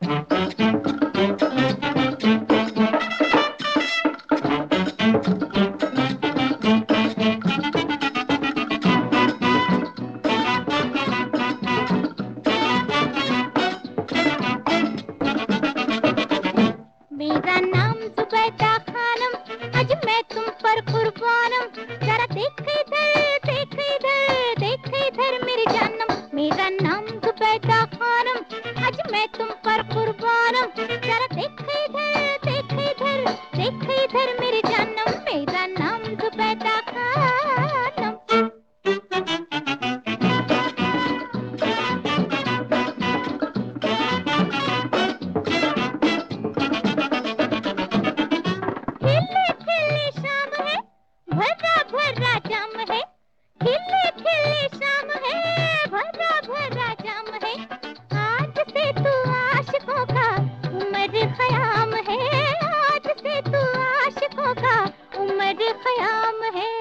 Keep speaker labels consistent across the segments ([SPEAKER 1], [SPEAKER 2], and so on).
[SPEAKER 1] मेरा नाम जुबैदा खानम, आज मैं तुम पर कुर्बानम। जरा देख इधर, देख इधर, देख इधर मेरी जानम। मेरा नाम जुबैदा खानम, आज मैं तुम पर कुर्बानम। जरा देख इधर, देख इधर, देख इधर मेरी जानम। मेरा नाम जुबैदा खानम। खिले खिले शाम है, भरा भरा जाम है। खिले खिले शाम है, भरा भरा जाम है। आज से तू आशिकों का उम्र ख़याम है। आज से तू आशिकों का उम्र ख़याम है।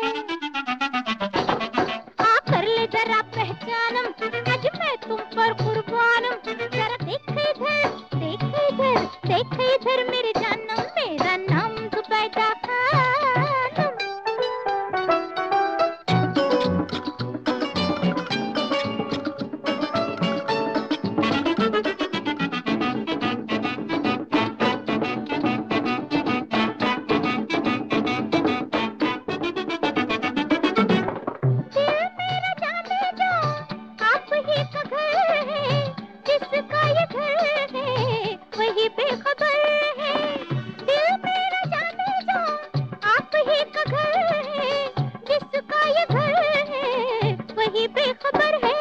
[SPEAKER 1] आ कर ले जरा पहचानम, आज मैं तुम पर कुर्बानम। जरा देख इधर, देख इधर, देख इधर मेरी जानम। मेरा नाम जुबैदा खानम। दिल मेरा जाने जो आप ही का घर है। जिसका ये घर है वही बेखबर है। दिल मेरा जाने जो आप ही का घर है। जिसका ये घर है वही बेखबर है।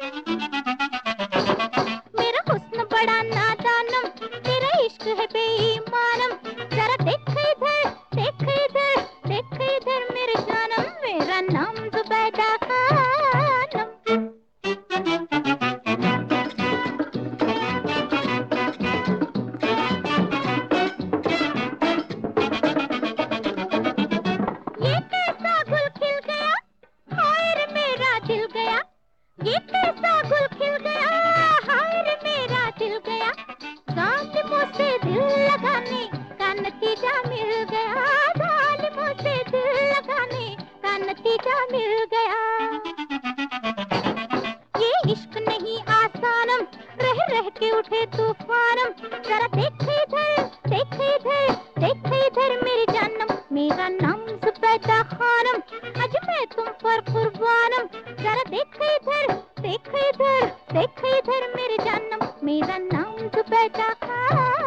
[SPEAKER 1] मेरा हुस्न बड़ा नादानम, तेरा इश्क है बेईमानम। जरा देख इधर, देख इधर, देख इधर मेरे जानम। मेरा नाम जुबैदा खानम। ये कैसा गुल खिल गया, हाय रे मेरा दिल गया। ये कैसा गुल खिल गया, हाय रे मेरा दिल गया। जालिमों से दिल लगाने का नतीजा मिल गया। जालिमों से दिल लगाने का नतीजा मिल गया। ये इश्क नहीं आसानम, रह रह के उठे तूफानम। जरा देख इधर, देख इधर, देख इधर मेरी जानम। मेरा नाम जुबैदा खानम, आज मैं तुम पर कुर्बानम। जरा देख इधर, देख इधर, देख इधर मेरी जानम। मेरा नाम जुबैदा खानम।